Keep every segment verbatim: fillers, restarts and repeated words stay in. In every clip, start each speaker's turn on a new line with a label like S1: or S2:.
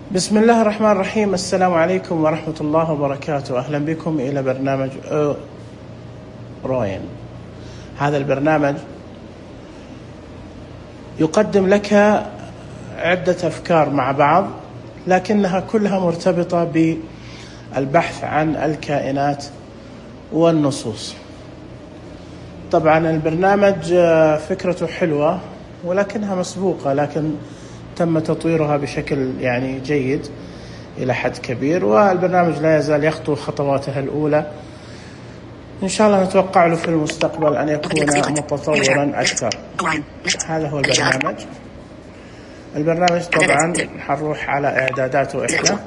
S1: بسم الله الرحمن الرحيم. السلام عليكم ورحمة الله وبركاته. أهلا بكم إلى برنامج روين. هذا البرنامج يقدم لك عدة أفكار مع بعض، لكنها كلها مرتبطة بالبحث عن الكائنات والنصوص. طبعا البرنامج فكرته حلوة ولكنها مسبوقة، لكن تم تطويرها بشكل يعني جيد إلى حد كبير، والبرنامج لا يزال يخطو خطواته الأولى. إن شاء الله نتوقع له في المستقبل أن يكون متطورا أكثر. هذا هو البرنامج. البرنامج طبعا حنروح على إعداداته إحنا.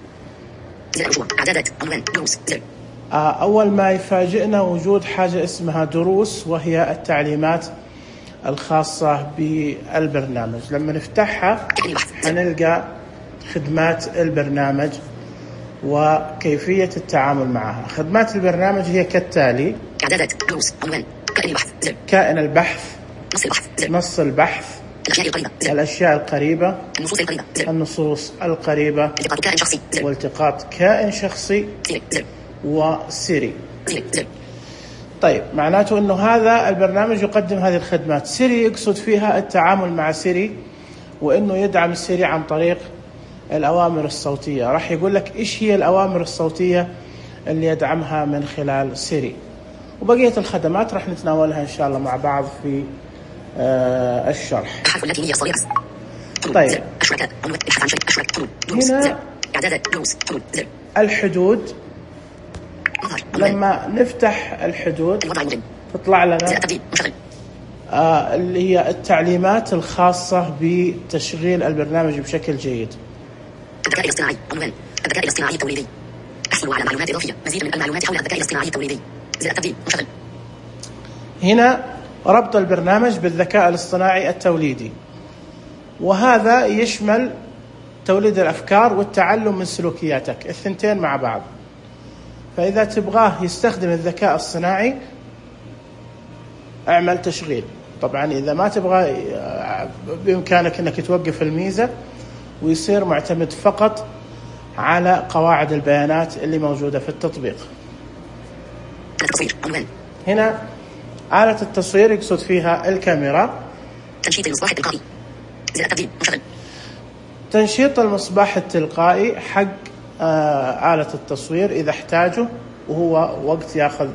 S1: أول ما يفاجئنا وجود حاجة اسمها دروس، وهي التعليمات الخاصة بالبرنامج. لما نفتحها حنلقى خدمات البرنامج وكيفية التعامل معها. خدمات البرنامج هي كالتالي:
S2: إعدادات، دروس، عنوان، كائن البحث، زر،
S1: كائن البحث،
S2: نص البحث، زر،
S1: نص البحث،
S2: الأشياء القريبة، زر،
S1: الأشياء القريبة،
S2: النصوص القريبة، زر،
S1: النصوص القريبة،
S2: التقاط كائن شخصي، زر،
S1: والتقاط كائن شخصي،
S2: سيري، زر،
S1: وسيري.
S2: سيري، زر.
S1: طيب، معناته أنه هذا البرنامج يقدم هذه الخدمات. سيري يقصد فيها التعامل مع سيري، وأنه يدعم السيري عن طريق الأوامر الصوتية. راح يقول لك إيش هي الأوامر الصوتية اللي يدعمها من خلال سيري، وبقية الخدمات راح نتناولها إن شاء الله مع بعض في آه الشرح.
S2: الحرف اللاتينية الصغيرة.
S1: طيب،
S2: زر، أشركات، عنوان، الحرف عن شيء، أشرك، حدود، دروس،
S1: هنا
S2: زر، إعدادات، دروس، حدود، زر،
S1: الحدود.
S2: مظهر، عنوان،
S1: لما نفتح الحدود
S2: الوضع المهم،
S1: تطلع لنا
S2: زر، التبديل، مشغل،
S1: آه اللي هي التعليمات الخاصة بتشغيل البرنامج بشكل جيد.
S2: الذكاء الاصطناعي، عنوان، الذكاء الاصطناعي التوليدي، احصلوا على معلومات إضافية، مزيد من المعلومات حول الذكاء الاصطناعي التوليدي، زر التبديل، مشغل.
S1: هنا ربط البرنامج بالذكاء الاصطناعي التوليدي، وهذا يشمل توليد الأفكار والتعلم من سلوكياتك، الثنتين مع بعض. فإذا تبغاه يستخدم الذكاء الصناعي اعمل تشغيل. طبعا إذا ما تبغى بإمكانك أنك توقف الميزة ويصير معتمد فقط على قواعد البيانات اللي موجودة في التطبيق.
S2: التصوير، عنوان،
S1: هنا آلة التصوير يقصد فيها الكاميرا.
S2: تنشيط المصباح التلقائي، زر التبديل، مشغل.
S1: تنشيط المصباح التلقائي حق آه آلة التصوير إذا احتاجه وهو وقت ياخذ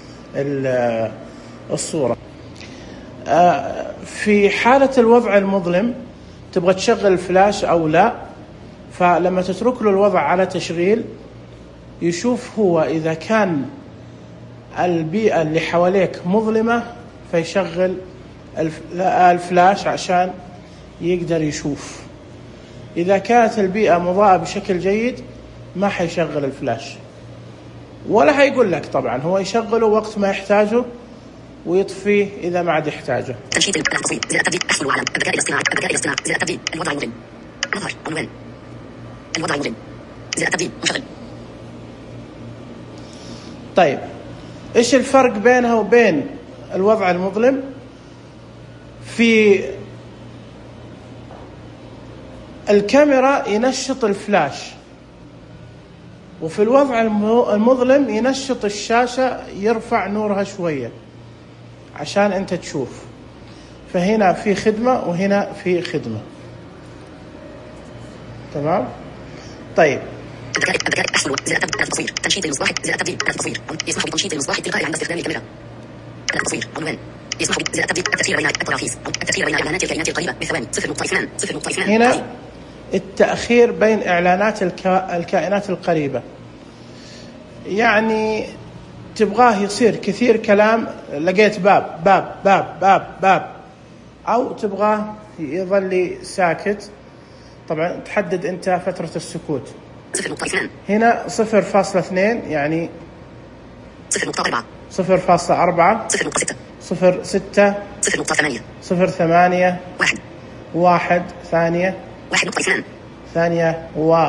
S1: الصورة. آه في حالة الوضع المظلم تبغى تشغل الفلاش أو لا، فلما تترك له الوضع على تشغيل يشوف هو إذا كان البيئة اللي حواليك مظلمة فيشغل الفلاش عشان يقدر يشوف. إذا كانت البيئة مضاءة بشكل جيد ما حيشغل الفلاش، ولا حيقول لك طبعا، هو يشغله وقت ما يحتاجه ويطفيه إذا ما عاد يحتاجه.
S2: تنشيط التصوير، زر التبديل، احصلوا على الذكاء الاصطناعي، الذكاء الاصطناعي، زر التبديل، الوضع المظلم، مظهر، عنوان، الوضع المظلم، زر التبديل، مشغل.
S1: طيب، إيش الفرق بينها وبين الوضع المظلم؟ في الكاميرا ينشط الفلاش، وفي الوضع المظلم ينشط الشاشة، يرفع نورها شوية عشان أنت تشوف. فهنا في خدمة وهنا في خدمة. تمام؟ طيب،
S2: الذكاء الذكاء احصلوا، زر التبديل، التصوير، تنشيط المصباح، زر التبديل، التصوير، يسمح بتنشيط المصباح التلقائي عند استخدام الكاميرا. التصوير، عنوان، يسمح زر التبديل، التأثير بين التراخيص، التأثير بين إعلانات الكائنات القريبة بثواني، صفر نقطة اثنان، صفر نقطة اثنان.
S1: هنا التأخير بين إعلانات الكا... الكائنات القريبة، يعني تبغاه يصير كثير كلام، لقيت باب باب باب باب باب، أو تبغاه يظل ساكت. طبعا تحدد أنت فترة السكوت.
S2: صفر نقطة اثنان.
S1: هنا صفر فاصلة اثنين، يعني
S2: صفر نقطة أربعة،
S1: صفر فاصلة أربعة،
S2: صفر نقطة ستة،
S1: صفر ستة،
S2: صفر نقطة ثمانية،
S1: صفر ثمانية،
S2: واحد،
S1: واحد ثانية،
S2: واحد نقطة اثنان،
S1: ثانية و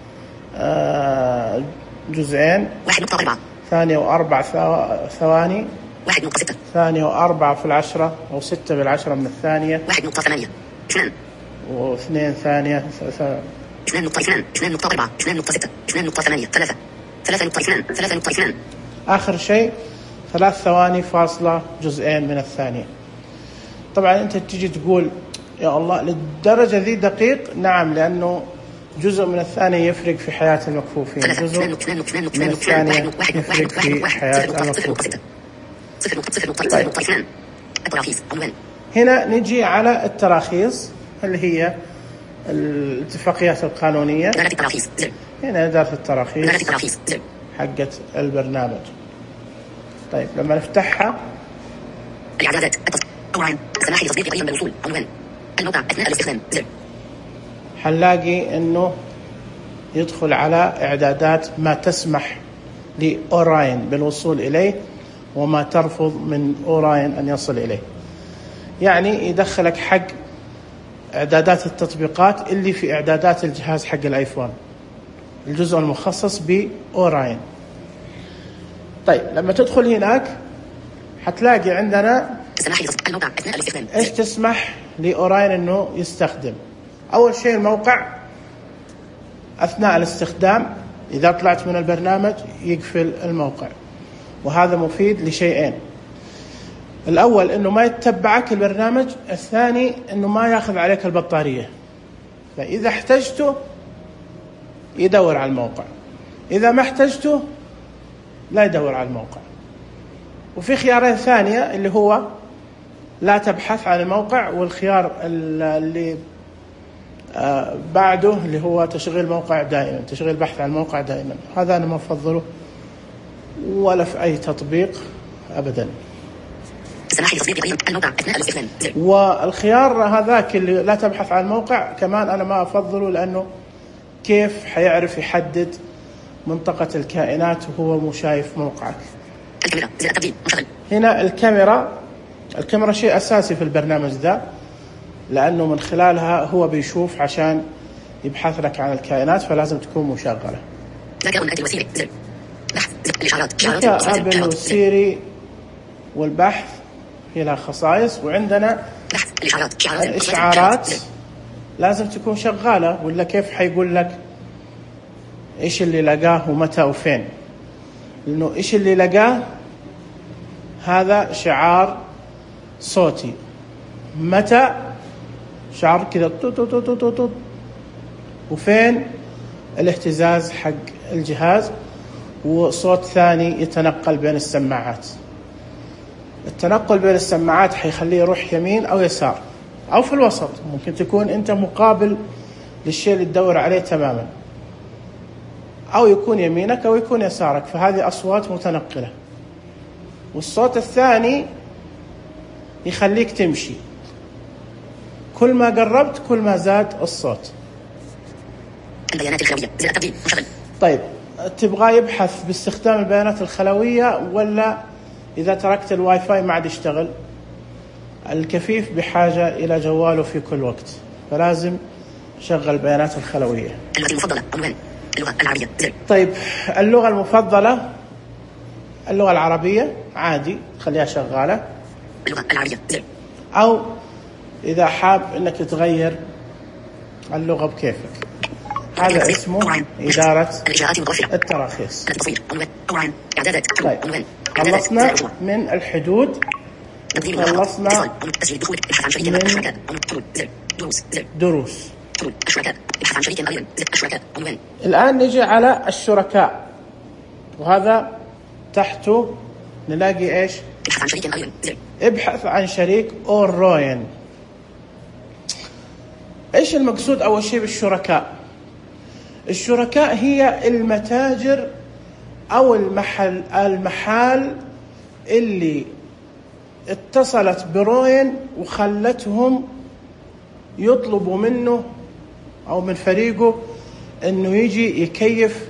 S1: آه جزئين،
S2: واحد نقطة أربعة،
S1: ثانية وأربع ثواني،
S2: واحد نقطة ستة،
S1: ثانية وأربعة في العشرة أو ستة بالعشرة من الثانية،
S2: واحد نقطة ثمانية، اثنان،
S1: واثنين ثانية،
S2: اثنان نقطة اثنان اثنان نقطة أربعة اثنان نقطة ستة اثنان نقطة ثمانية ثلاثة ثلاثة نقطة اثنان ثلاثة نقطة اثنان.
S1: آخر شيء ثلاث ثواني فاصلة جزئين من الثانية. طبعا أنت تيجي تقول يا الله للدرجة ذي دقيق، نعم، لأنه جزء من الثانية يفرق في حياة المكفوفين، جزء من الثانية يفرق في حياة المكفوفين. طيب. هنا نجي على التراخيص اللي هي الاتفاقيات القانونية. هنا إدارة التراخيص حقت البرنامج. طيب لما نفتحها
S2: الإعدادات أوراً سماح لتصديق قيم بالوصول عنوان الموقع أثناء الاستخدام زر.
S1: حنلاقي إنه يدخل على إعدادات ما تسمح لأوراين بالوصول إليه وما ترفض من أوراين أن يصل إليه. يعني يدخلك حق إعدادات التطبيقات اللي في إعدادات الجهاز حق الآيفون، الجزء المخصص بأوراين. طيب لما تدخل هناك حتلاقي عندنا إيش تسمح لأوراين إنه يستخدم. أول شيء الموقع أثناء الاستخدام إذا طلعت من البرنامج يقفل الموقع، وهذا مفيد لشيئين: الأول إنه ما يتبعك البرنامج، الثاني إنه ما يأخذ عليك البطارية، فإذا احتجته يدور على الموقع، إذا ما احتجته لا يدور على الموقع. وفي خيارين ثانية اللي هو لا تبحث عن الموقع، والخيار اللي بعده اللي هو تشغيل موقع دائما، تشغيل البحث عن الموقع دائما. هذا أنا ما أفضله ولا في أي تطبيق أبدا. والخيار هذاك اللي لا تبحث عن الموقع كمان أنا ما أفضله، لأنه كيف حيعرف يحدد منطقة الكائنات وهو مو شايف موقعك. هنا الكاميرا، الكاميرا شيء أساسي في البرنامج ذا، لأنه من خلالها هو بيشوف عشان يبحث لك عن الكائنات، فلازم تكون مشغلة. أبل وسيري والبحث هي لها خصائص، وعندنا الإشعارات لازم تكون شغالة، ولا كيف حيقول لك إيش اللي لقاه ومتى وفين؟ لأنه إيش اللي لقاه هذا شعار صوتي، متى شعار كذا تو تو تو تو تو، وفين الاهتزاز حق الجهاز، وصوت ثاني يتنقل بين السماعات. التنقل بين السماعات حيخليه يروح يمين أو يسار أو في الوسط، ممكن تكون أنت مقابل للشيء اللي تدور عليه تماما، أو يكون يمينك أو يكون يسارك، فهذه أصوات متنقلة. والصوت الثاني يخليك تمشي، كل ما قربت كل ما زاد الصوت.
S2: البيانات الخلوية زر التبديل مشغل.
S1: طيب تبغى يبحث باستخدام البيانات الخلوية، ولا إذا تركت الواي فاي ما عاد يشتغل؟ الكفيف بحاجة إلى جواله في كل وقت، فلازم شغل البيانات الخلوية.
S2: اللغة المفضلة عنوان اللغة العربية زر.
S1: طيب اللغة المفضلة اللغة العربية عادي خليها شغالة،
S2: اللغة العربية زر.
S1: أو إذا حاب إنك تغير اللغة بكيفك، هذا اسمه إدارة التراخيص. طيب خلصنا من الحدود، خلصنا من دروس. الآن نجي على الشركاء، وهذا تحته نلاقي إيش؟ ابحث عن شريك أوراين. إيش المقصود أول شيء بالشركاء؟ الشركاء هي المتاجر أو المحل المحال اللي اتصلت بروين وخلتهم يطلبوا منه أو من فريقه إنه يجي يكيف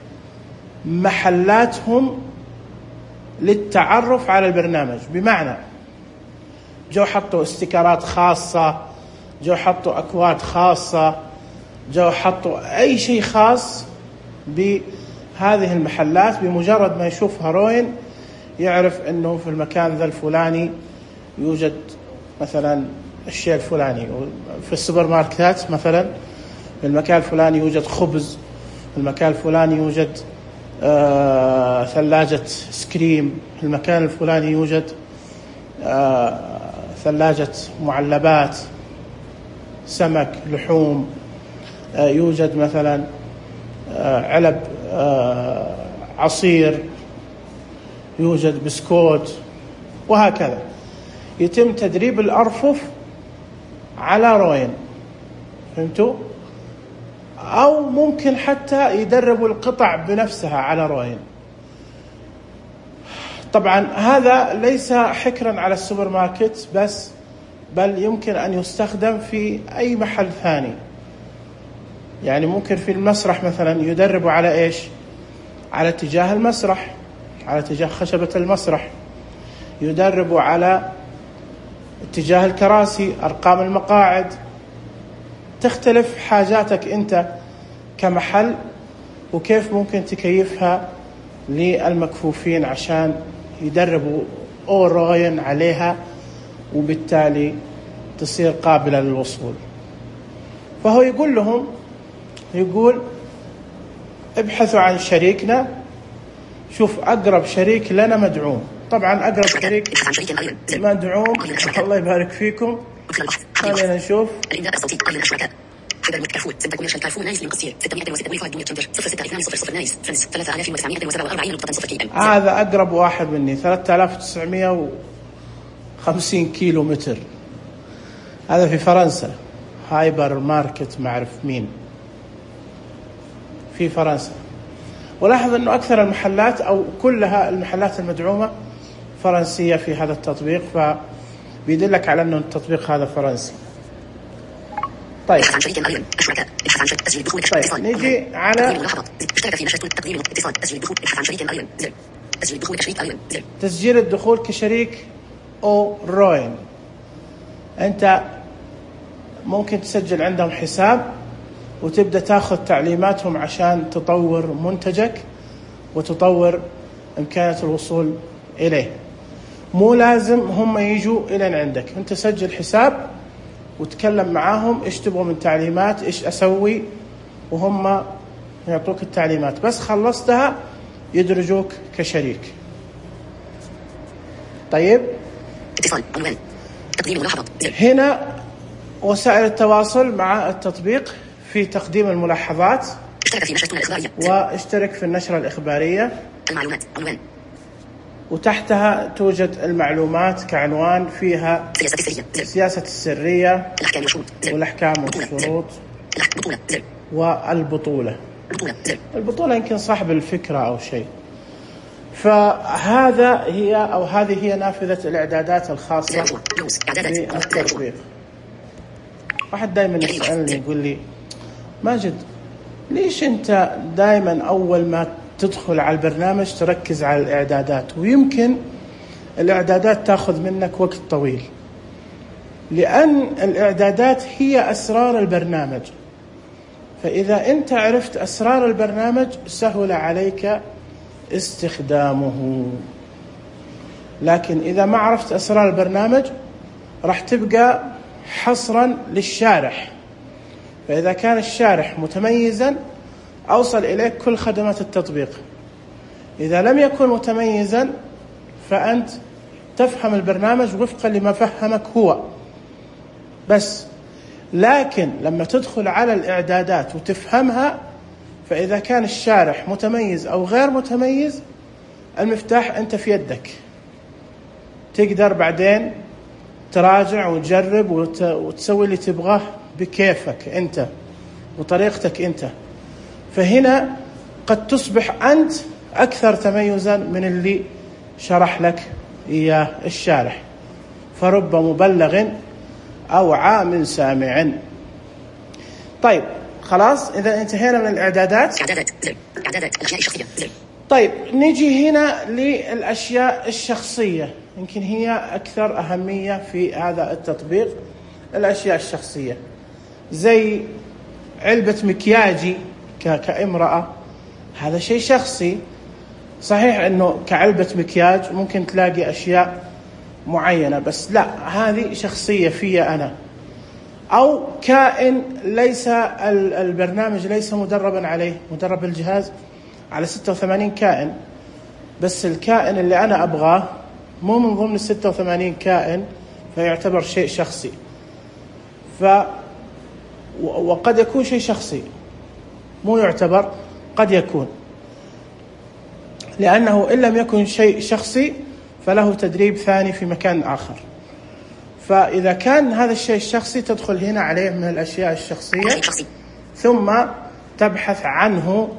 S1: محلاتهم للتعرف على البرنامج. بمعنى جو حطوا استيكرات خاصة، جو حطوا أكواد خاصة، جو حطوا أي شيء خاص بهذه المحلات. بمجرد ما يشوفها روين يعرف أنه في المكان ذا الفلاني يوجد مثلا الشيء الفلاني. في السوبر ماركتات مثلا في المكان الفلاني يوجد خبز، في المكان الفلاني يوجد آه ثلاجة سكريم، في المكان الفلاني يوجد آه ثلاجة معلبات، سمك، لحوم، آه يوجد مثلا آه علب آه عصير، يوجد بسكوت، وهكذا. يتم تدريب الأرفف على روين، فهمتوا؟ أو ممكن حتى يدربوا القطع بنفسها على روين. طبعا هذا ليس حكرا على السوبر ماركت بس، بل يمكن أن يستخدم في أي محل ثاني. يعني ممكن في المسرح مثلا يدربوا على إيش؟ على اتجاه المسرح، على اتجاه خشبة المسرح، يدربوا على اتجاه الكراسي، أرقام المقاعد. تختلف حاجاتك أنت كمحل وكيف ممكن تكيفها للمكفوفين عشان يدربوا أوروين عليها، وبالتالي تصير قابلة للوصول. فهو يقول لهم، يقول ابحثوا عن شريكنا، شوف أقرب شريك لنا مدعوم. طبعا أقرب شريك مدعوم، الله يبارك فيكم. خلينا نشوف.
S2: حذر كارفور سنتر كوميرشال كارفور نايس للقصير ستمائة وستة وواحد دولار تشنجر صفر ستة اثنان صفر صفر نايس فرنس ثلاثة آلاف وتسعمائة وسبعة وأربعين نقطة صفر كي ام.
S1: هذا أقرب واحد مني، ثلاثة آلاف وتسعمائة وخمسين كيلو متر. هذا في فرنسا، هايبر ماركت ما أعرف مين في فرنسا. ولاحظ أنه أكثر المحلات أو كلها المحلات المدعومة فرنسية في هذا التطبيق، فبيدلك على أنه التطبيق هذا فرنسي. طيب. طيب نيجي على تسجيل الدخول كشريك أو روين. أنت ممكن تسجل عندهم حساب وتبدأ تأخذ تعليماتهم عشان تطور منتجك وتطور إمكانية الوصول إليه. مو لازم هم يجوا إلى عندك، أنت سجل حساب وتكلم معاهم إيش تبغوا من تعليمات، إيش أسوي، وهم يعطوك التعليمات. بس خلصتها يدرجوك كشريك. طيب
S2: اتصال عنوان تقديم ملاحظات.
S1: هنا وسائل التواصل مع التطبيق في تقديم الملاحظات.
S2: اشترك في نشرتنا الإخبارية.
S1: واشترك في النشرة الإخبارية.
S2: المعلومات عنوان.
S1: وتحتها توجد المعلومات كعنوان، فيها
S2: سياسة السرية.
S1: سياسة السرية
S2: الأحكام والشروط.
S1: والأحكام والشروط
S2: بطولة.
S1: والبطولة.
S2: بطولة.
S1: البطولة يمكن صاحب الفكرة أو شيء. فهذا هي أو هذه هي نافذة الإعدادات الخاصة بالتطبيق. واحد دائما يسألني يقول لي ماجد ليش أنت دائما أول ما تدخل على البرنامج تركز على الإعدادات، ويمكن الإعدادات تأخذ منك وقت طويل؟ لأن الإعدادات هي أسرار البرنامج، فإذا أنت عرفت أسرار البرنامج سهل عليك استخدامه. لكن إذا ما عرفت أسرار البرنامج راح تبقى حصرا للشارح. فإذا كان الشارح متميزا أوصل إليك كل خدمات التطبيق. إذا لم يكن متميزا فأنت تفهم البرنامج وفقا لما فهمك هو بس. لكن لما تدخل على الإعدادات وتفهمها، فإذا كان الشارح متميز أو غير متميز المفتاح أنت في يدك، تقدر بعدين تراجع وتجرب وتسوي اللي تبغاه بكيفك أنت وطريقتك أنت. فهنا قد تصبح أنت أكثر تميزا من اللي شرح لك إياه الشارح، فرب مبلغ أو عام سامع. طيب خلاص، إذا انتهينا من الإعدادات.
S2: إعدادات إعدادات الأشياء الشخصية.
S1: طيب نيجي هنا للأشياء الشخصية، يمكن هي أكثر أهمية في هذا التطبيق. الأشياء الشخصية زي علبة مكياجي كامرأة، هذا شيء شخصي. صحيح أنه كعلبة مكياج ممكن تلاقي أشياء معينة، بس لا، هذه شخصية في أنا. أو كائن ليس البرنامج ليس مدربا عليه، مدرب الجهاز على ستة وثمانين كائن، بس الكائن اللي أنا أبغاه مو من ضمن الستة وثمانين كائن، فيعتبر شيء شخصي. ف وقد يكون شيء شخصي مو يعتبر، قد يكون، لأنه إن لم يكن شيء شخصي فله تدريب ثاني في مكان آخر. فإذا كان هذا الشيء الشخصي تدخل هنا عليه من الأشياء الشخصية، ثم تبحث عنه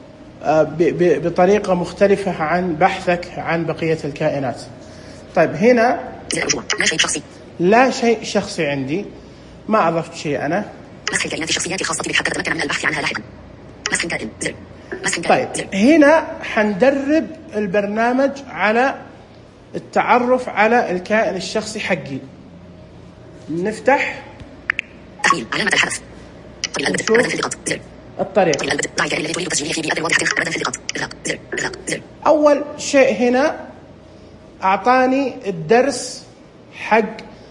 S1: بطريقة مختلفة عن بحثك عن بقية الكائنات. طيب هنا
S2: لا شيء شخصي،
S1: لا شيء شخصي عندي، ما أضفت شيء أنا.
S2: مسح الكائنات الشخصيات الخاصة بك حتى تتمكن من البحث عنها لاحقا. مسح كائن زر. مسح كائن.
S1: طيب هنا حندرب البرنامج على التعرف على الكائن الشخصي حقي. نفتح
S2: تحميل علامة الحذف. طريق البدء أبدا في اللقاط زر.
S1: الطريق.
S2: طريق البدء ضع الكائن الذي تريد تسجيله في بيئة واضحة أبدا في اللقاط. إغلاق زر. إغلاق زر.
S1: أول شيء هنا أعطاني الدرس حق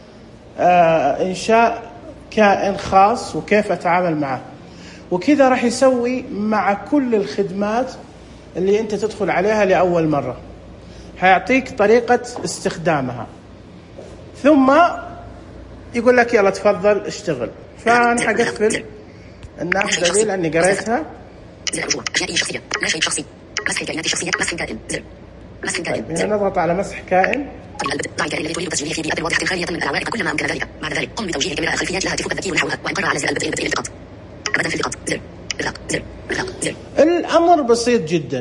S1: آه إنشاء كائن خاص وكيف أتعامل معه، وكذا راح يسوي مع كل الخدمات اللي أنت تدخل عليها لأول مرة، هيعطيك طريقة استخدامها، ثم يقول لك يلا تفضل اشتغل. فأنا حقفل النافذة دي لأني قريتها.
S2: أشياء شخصية، لا شيء شخصي. مسح الكائنات الشخصية. مسح كائن زر. مسح كائن
S1: زر. نضغط على مسح كائن.
S2: طريق البدء ضع الكائن الذي تريد تسجيله في بيئة واضحة خالية من العوائق كلما أمكن ذلك. بعد ذلك قم بتوجيه كاميرا الخلفيات لها هاتفك الذكي ونحوها، وإن قرر على زر البدء البدء الالتقاط أبدا في اللقاط زر. إغلاق زر. إغلاق زر.
S1: الأمر بسيط جدا.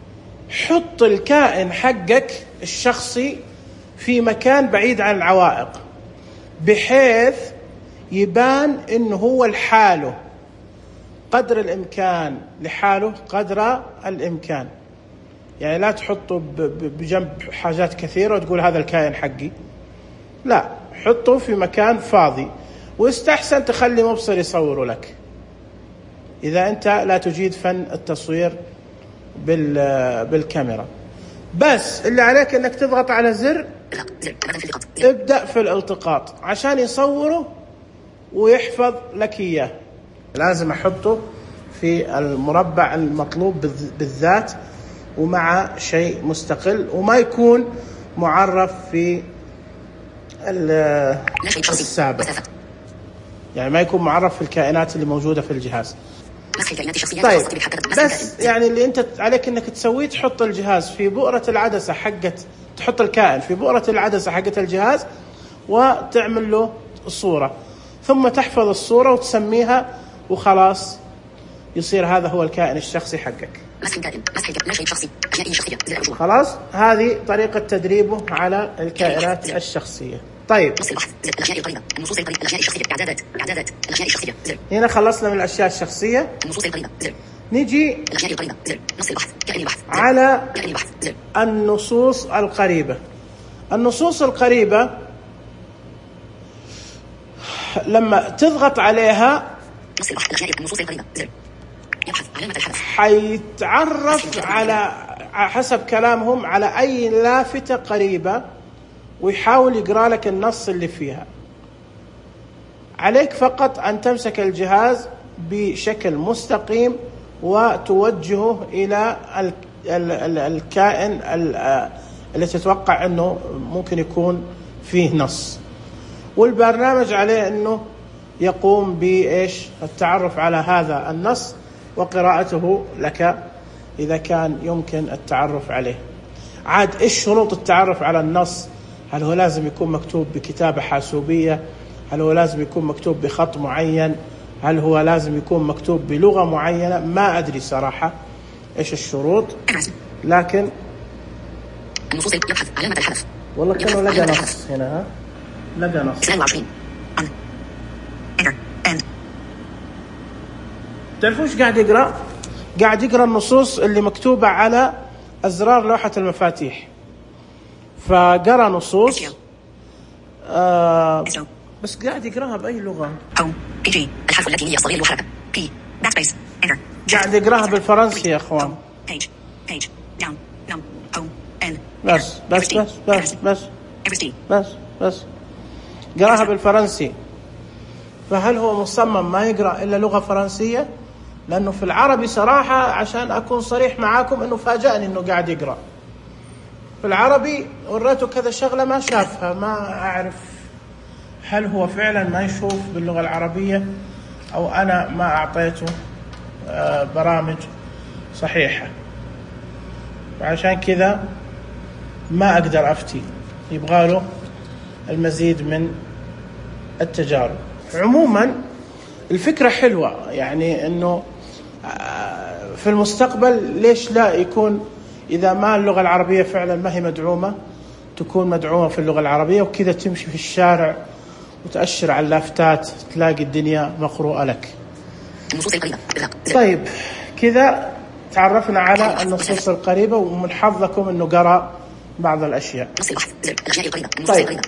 S1: حط الكائن حقك الشخصي في مكان بعيد عن العوائق، بحيث يبان إنه هو لحاله قدر الإمكان، لحاله قدر الإمكان. يعني لا تحطه بجنب حاجات كثيرة وتقول هذا الكائن حقي، لا، حطه في مكان فاضي، واستحسن تخلي مبصر يصوره لك إذا أنت لا تجيد فن التصوير بالكاميرا. بس اللي عليك أنك تضغط على زر ابدأ في الالتقاط عشان يصوره ويحفظ لك إياه. لازم أحطه في المربع المطلوب بالذات ومع شيء مستقل، وما يكون معرف في السابق، يعني ما يكون معرف في الكائنات اللي موجودة في الجهاز. طيب بس يعني اللي انت عليك انك تسويه تحط الجهاز في بؤرة العدسة حقت، تحط الكائن في بؤرة العدسة حقت الجهاز وتعمل له الصورة، ثم تحفظ الصورة وتسميها، وخلاص يصير هذا هو الكائن الشخصي حقك. خلاص هذه طريقة تدريبه على الكائنات الشخصية. طيب
S2: الأشياء القريبة، النصوص القريبة، الأشياء الشخصية، إعدادات، إعدادات، الأشياء الشخصية.
S1: هنا خلصنا من الأشياء الشخصية.
S2: النصوص القريبة.
S1: نيجي
S2: الأشياء القريبة. نص البحث، كائن البحث.
S1: على
S2: كائن البحث.
S1: النصوص القريبة. النصوص القريبة لما تضغط عليها
S2: نص البحث، الأشياء النصوص القريبة. يبحث علامة الحذف.
S1: حيتعرف على حسب كلامهم على أي لافتة قريبة ويحاول يقرأ لك النص اللي فيها. عليك فقط أن تمسك الجهاز بشكل مستقيم وتوجهه إلى الكائن اللي تتوقع أنه ممكن يكون فيه نص، والبرنامج عليه أنه يقوم بإيش التعرف على هذا النص وقراءته لك إذا كان يمكن التعرف عليه. عاد إيش شروط التعرف على النص؟ هل هو لازم يكون مكتوب بكتابة حاسوبية؟ هل هو لازم يكون مكتوب بخط معين؟ هل هو لازم يكون مكتوب بلغة معينة؟ ما أدري صراحة إيش الشروط، لكن
S2: النصوص يبحث علامة الحذف.
S1: والله كانوا لقى نص هنا، ها لقى نص
S2: اثنين وعشرين.
S1: تعرفوش قاعد يقرأ؟ قاعد يقرأ النصوص اللي مكتوبة على أزرار لوحة المفاتيح، فقرأ نصوص آه بس قاعد يقرأها بأي لغة؟
S2: أو بي جي الحرف اللاتيني الصغير وحركة بي باكسبيس انتر.
S1: قاعد يقرأها بالفرنسي يا أخوان.
S2: بيج بيج داون نم أو ال
S1: بس بس بس بس بس بس بس قرأها بالفرنسي. فهل هو مصمم ما يقرأ إلا لغة فرنسية؟ لأنه في العربي صراحة عشان أكون صريح معاكم أنه فاجأني أنه قاعد يقرأ في العربي. وريته كذا شغلة ما شافها، ما أعرف هل هو فعلا ما يشوف باللغة العربية أو أنا ما أعطيته برامج صحيحة. وعشان كذا ما أقدر أفتي، يبغاله المزيد من التجارب. عموما الفكرة حلوة، يعني أنه في المستقبل ليش لا يكون إذا ما اللغة العربية فعلا ما هي مدعومة تكون مدعومة في اللغة العربية، وكذا تمشي في الشارع وتأشر على اللافتات تلاقي الدنيا مقروءة لك. طيب كذا تعرفنا على النصوص القريبة، ومن حظكم أنه قرأ بعض الأشياء. طيب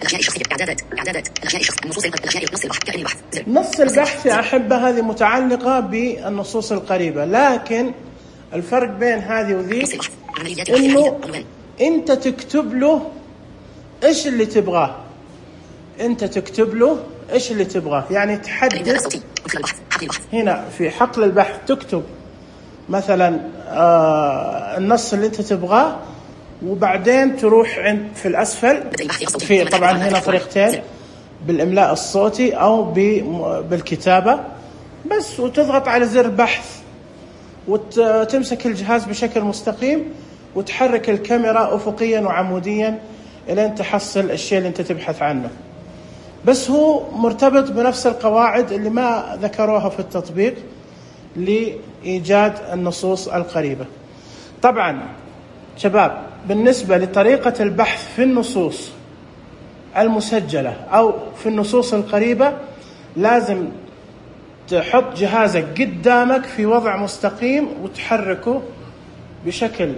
S1: نص البحث يا أحبة هذه متعلقة بالنصوص القريبة، لكن الفرق بين هذه وذي إنه أنت تكتب له إيش اللي تبغاه، أنت تكتب له إيش اللي تبغاه. يعني تحدد هنا في حقل البحث تكتب مثلا آه النص اللي أنت تبغاه، وبعدين تروح عند في الأسفل في طبعا هنا طريقتين، بالإملاء الصوتي أو بالكتابة بس، وتضغط على زر بحث وتمسك الجهاز بشكل مستقيم وتحرك الكاميرا أفقيا وعموديا إلى أن تحصل الشيء اللي أنت تبحث عنه. بس هو مرتبط بنفس القواعد اللي ما ذكروها في التطبيق لإيجاد النصوص القريبة. طبعا شباب بالنسبة لطريقة البحث في النصوص المسجلة أو في النصوص القريبة لازم تحط جهازك قدامك في وضع مستقيم وتحركه بشكل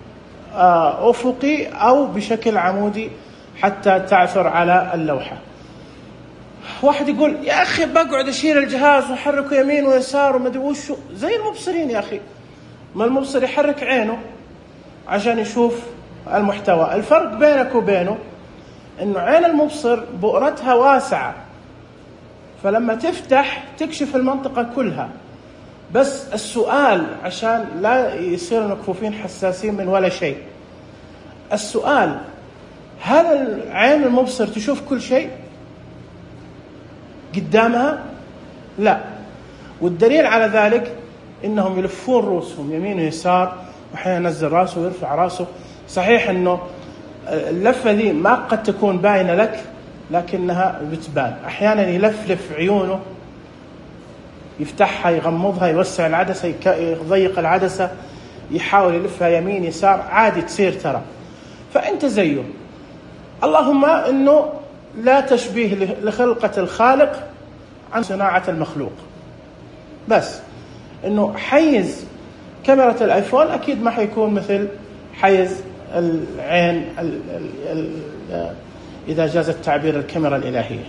S1: أفقي أو بشكل عمودي حتى تعثر على اللوحة. واحد يقول يا أخي بقعد أشيل الجهاز وحركه يمين ويسار وما أدري وشو زي المبصرين. يا أخي ما المبصر يحرك عينه عشان يشوف المحتوى. الفرق بينك وبينه إنه عين المبصر بؤرتها واسعة، فلما تفتح تكشف المنطقة كلها. بس السؤال عشان لا يصير مكفوفين حساسين من ولا شيء، السؤال هل عين المبصر تشوف كل شيء قدامها؟ لا. والدليل على ذلك إنهم يلفون رؤوسهم يمين ويسار، وأحيانا ينزل راسه ويرفع راسه. صحيح إنه اللفة ذي ما قد تكون باينة لك لكنها بتبان. أحيانا يلفلف عيونه، يفتحها يغمضها، يوسع العدسة يضيق العدسة، يحاول يلفها يمين يسار، عادي تصير ترى. فأنت زيه. اللهم إنه لا تشبيه لخلقة الخالق عن صناعة المخلوق. بس إنه حيز كاميرا الآيفون أكيد ما حيكون مثل حيز العين ال ال ال إذا جاز التعبير الكاميرا الإلهية.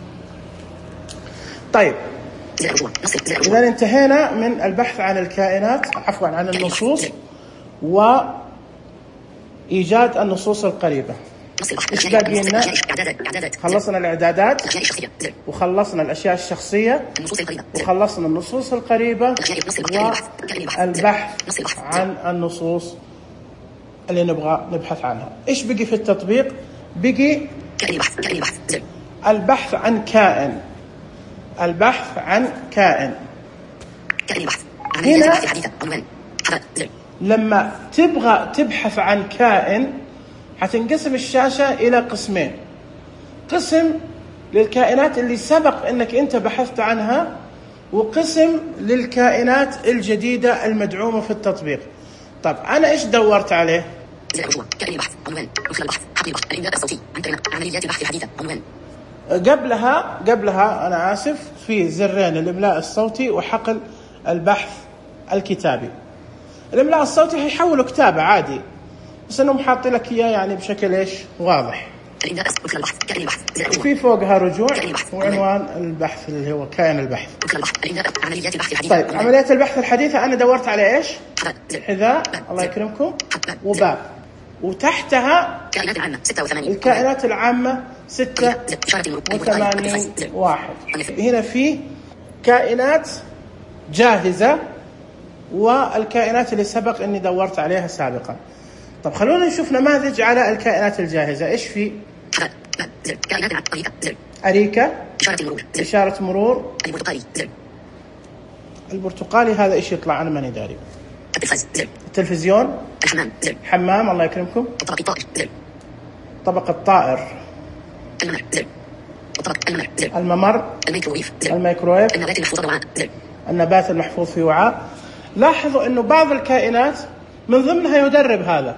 S1: طيب إذا انتهينا من البحث عن الكائنات عفوا عن النصوص وإيجاد النصوص القريبة. إيش باقي لنا؟ خلصنا الإعدادات وخلصنا الأشياء الشخصية وخلصنا النصوص القريبة والبحث عن النصوص اللي نبغى نبحث عنها. إيش بقي في التطبيق؟ بقي البحث عن كائن. البحث عن كائن. هنا لما تبغى تبحث عن كائن حتنقسم الشاشة إلى قسمين. قسم للكائنات اللي سبق أنك أنت بحثت عنها، وقسم للكائنات الجديدة المدعومة في التطبيق. طب أنا إيش دورت عليه؟ قبلها قبلها أنا آسف في زرين، الإملاء الصوتي وحقل البحث الكتابي. الإملاء الصوتي هيحوله كتابة عادي، بس إنهم حاطين لك إياه يعني بشكل إيش واضح. وفي فوقها رجوع وعنوان البحث اللي هو كائن البحث. طيب عمليات البحث الحديثة أنا دورت على إيش؟ حذاء الله يكرمكم وباب، وتحتها الكائنات العامة ستة وثمانين واحد. هنا في كائنات جاهزة والكائنات اللي سبق اني دورت عليها سابقا. طب خلونا نشوف نماذج على الكائنات الجاهزة. ايش في؟ أريكة، إشارة مرور،
S2: البرتقالي،
S1: البرتقالي هذا ايش يطلع؟ انا ماني داري.
S2: التلفاز،
S1: التلفزيون،
S2: الحمام،
S1: حمام، الله يكرمكم.
S2: الطبق الطائر،
S1: طبق الطائر،
S2: الممر، الطبق الممر،
S1: الممر،
S2: الميكروويف،
S1: الميكروويف،
S2: النبات المحفوظ وعاء،
S1: النبات المحفوظ في وعاء. لاحظوا انه بعض الكائنات من ضمنها يدرب هذا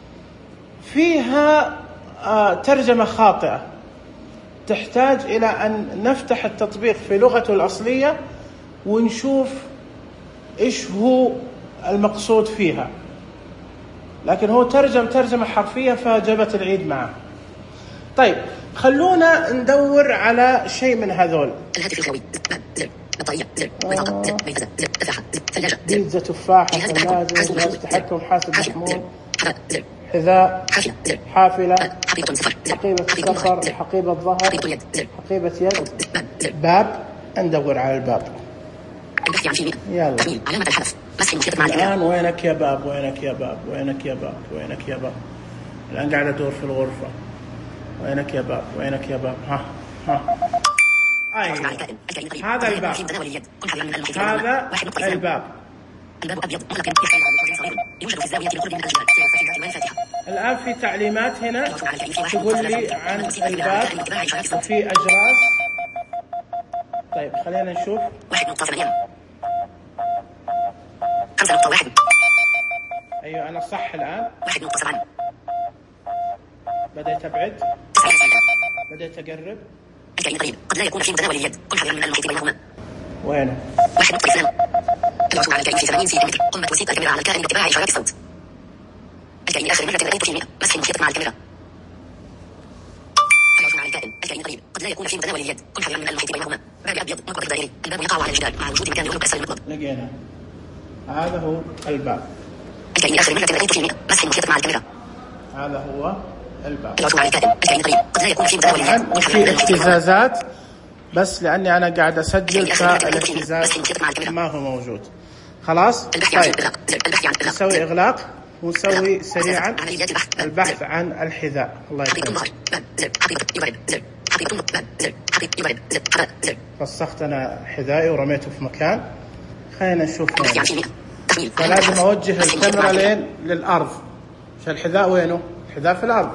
S1: فيها آه ترجمة خاطئة، تحتاج إلى أن نفتح التطبيق في لغته الأصلية ونشوف إيش هو المقصود فيها، لكن هو ترجم ترجمة حرفية فجبت العيد معه. طيب خلونا ندور على شيء من هذول.
S2: الهاتف الخلوي، بطارية، بطاقة، ميزة، تفاحة، ثلاجة،
S1: بيتزا، تفاحة،
S2: جهاز
S1: ثلاجة،
S2: تحكم،
S1: جهاز تحكم، حاسب
S2: حافلة،
S1: محمول،
S2: حذاء،
S1: حذاء،
S2: حافلة،
S1: حافلة،
S2: حقيبة سفر،
S1: حقيبة سفر، حقيبة ظهر،
S2: حقيبة يد،
S1: حقيبة يد،
S2: باب،
S1: باب. ندور على الباب.
S2: البحث عن شيء،
S1: يلا.
S2: تحميل علامة الحذف، مسح المخيط مع الإعلام.
S1: الآن وينك يا باب؟ وينك يا باب؟ وينك يا باب؟ وينك يا باب؟ الآن قاعد أدور في الغرفة. وينك يا باب؟ وينك يا باب؟ ها ها. أيوة. هذا الباب. هذا الباب.
S2: الباب أبيض مغلق يحتوي على مخرج صغير يوجد في الزاوية بالقرب من الجدار الفاتحة والفاتحة.
S1: الآن في تعليمات هنا تقول لي عن الباب وفي أجراس. طيب خلينا نشوف.
S2: واحد نقطة ثمانية. خمسة نقطة واحد.
S1: أيوة أنا صح الآن.
S2: واحد نقطة سبعة.
S1: بدأت أبعد.
S2: تسعين سنة.
S1: بدأت أقرب.
S2: الكائن قريب قد لا يكون في متناول اليد كن حذرا من المحيط بينهما.
S1: وينه؟
S2: واحد نقطة اثنان. العثور على الكائن في ثمانين سنتيمتر. قم توسيط الكاميرا على الكائن باتباع إشارات الصوت. الكائن آخر مرة رأيت في مئة. مسح المخيط مع الكاميرا. العثور على الكائن. الكائن قريب قد لا يكون في متناول اليد كن حذرا من المحيط بينهما. باب أبيض مطبق دائري. الباب يقع على الجدار مع وجود مكان يغلق أسفل المطلب.
S1: لقينا. هذا هو الباب.
S2: الكائن آخر مرة رأيت في مئة. مسح المخيط مع الكاميرا.
S1: هذا هو الباب.
S2: العثور على الكائن. الكائن قريب قد لا يكون في متناول اليد كن حذرا من
S1: في
S2: المحيط بينهما.
S1: اهتزازات بس لأني أنا قاعد أسجل فالاهتزاز ما هو موجود. خلاص؟ طيب نسوي إغلاق ونسوي سريعا البحث عن الحذاء. الله يسلمك. فسخت أنا حذائي ورميته في مكان. خلينا نشوف هنا. فلازم أوجه الكاميرا لين للأرض. عشان الحذاء وينه؟ الحذاء في الأرض.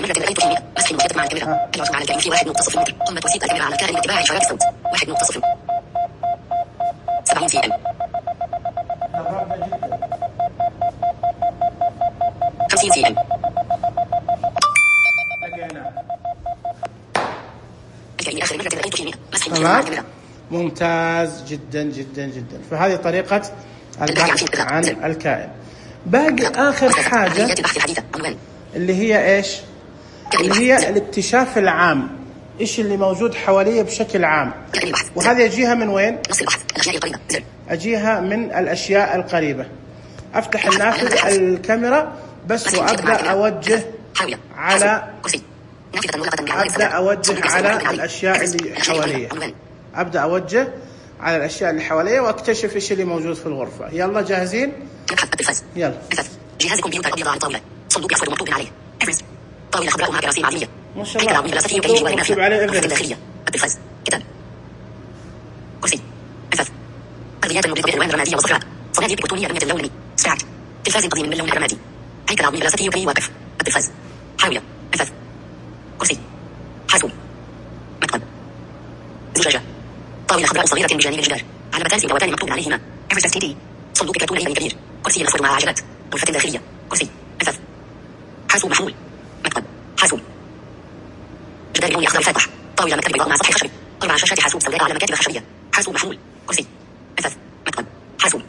S2: سبعين سي ام. خمسين سي ام.
S1: تمام. ممتاز جدا جدا جدا. فهذه طريقة البحث عن الكائن. باقي آخر حاجة اللي هي إيش؟ اللي هي الاكتشاف العام. إيش اللي موجود حواليه بشكل عام. وهذه أجيها من وين؟ أجيها من الأشياء القريبة. أفتح النافذ الكاميرا بس وأبدأ أوجه على أبدأ أوجه على الأشياء اللي حواليه. أبدأ أوجه على الأشياء اللي حواليه وأكتشف إيش اللي موجود في الغرفة. يلا جاهزين؟ يلا.
S2: جهاز كمبيوتر أبيض على الطاولة. صندوق أسود مكتوب عليه. إيفرست. طاولة خضراء مع كراسي معدنية.
S1: ما شاء الله. مكتوب عليه إيفرست.
S2: الداخلية. التلفاز. كتاب. كرسي. أثاث. أغذيات المبيض بالألوان الرمادية والصفراء. صناديق بطونية بنية اللون. ساعة. تلفاز قديم من اللون الرمادي. هيكل عظمي بلاستيكي يبني واقف. التلفاز. حاوية. أثاث. كرسي. حاسوب. مكتب. زجاجة. طاولة خضراء صغيرة بجانب الجدار. علامتان سوداوتان مكتوب عليهما. إيفرست تي. صندوق كرتون أيضا كبير. كرسي أسود مع عجلات. غرفة داخلية. كرسي. أثاث. حاسوب محمول. مكتب. حاسوب. جدار لون أخضر فاتح. طاولة مكتب بيضاء مع سطح خشبي. أربع شاشات حاسوب سوداء على مكاتب خشبية. حاسوب محمول. كرسي. أثاث. مكتب. حاسوب.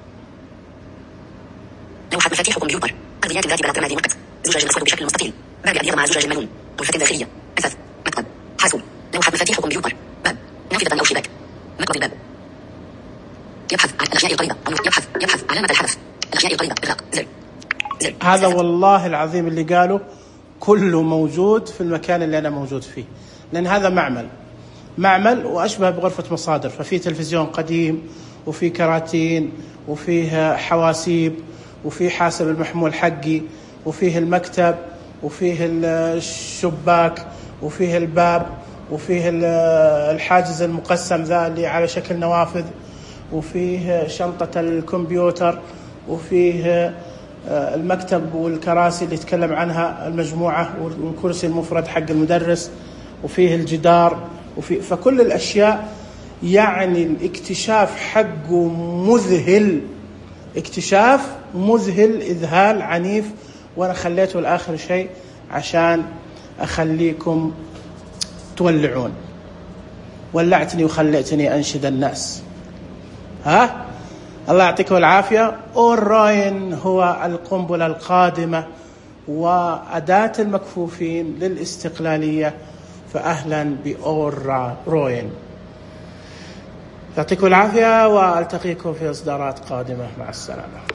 S2: لوحة مفاتيح كمبيوتر. أرضيات ذات بلاد رمادي وقت. زجاج أسود بشكل مستطيل. باب أبيض مع زجاج ملون. غرفة داخلية. أثاث. مكتب. حاسوب. لوحة مفاتيح كمبيوتر. باب. نافذة أو شباك. مكتب الباب. يبحث عن الأشياء القريبة. يبحث يبحث علامة الحذف. الأشياء القريبة. إغلاق. زر. زر.
S1: هذا والله العظيم اللي قاله كله موجود في المكان اللي أنا موجود فيه، لأن هذا معمل معمل وأشبه بغرفة مصادر، ففي تلفزيون قديم وفي كراتين وفيه حواسيب وفيه حاسب المحمول حقي وفيه المكتب وفيه الشباك وفيه الباب وفيه الحاجز المقسم ذا اللي على شكل نوافذ وفيه شنطة الكمبيوتر وفيه المكتب والكراسي اللي يتكلم عنها المجموعة والكرسي المفرد حق المدرس وفيه الجدار وفي فكل الأشياء. يعني الاكتشاف حقه مذهل، اكتشاف مذهل إذهال عنيف، وأنا خليته لآخر شيء عشان أخليكم تولعون. ولعتني وخليتني أنشد الناس. ها الله يعطيكم العافية. أوروين هو القنبلة القادمة وأداة المكفوفين للاستقلالية، فأهلا بأوروين. يعطيكم العافية وألتقيكم في إصدارات قادمة. مع السلامة.